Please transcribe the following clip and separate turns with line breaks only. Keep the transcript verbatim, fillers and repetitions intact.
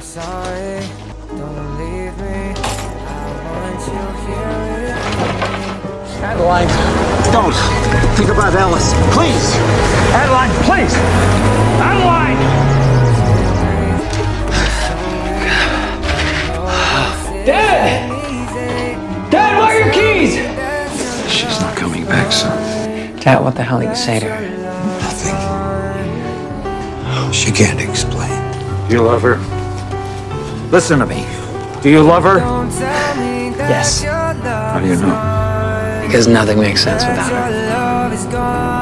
sorry, don't leave me. I want you here with me.
Adeline,
Don't think about Ellis, please.
Adeline, please. Adeline! Dad! Dad, where are your keys?
She's not coming back, son.
Dad, what the hell did you say to her?
Nothing. She can't explain.
Do you love her? Listen to me. Do you love her?
Yes.
How do you know?
Because nothing makes sense without her.
Love is gone.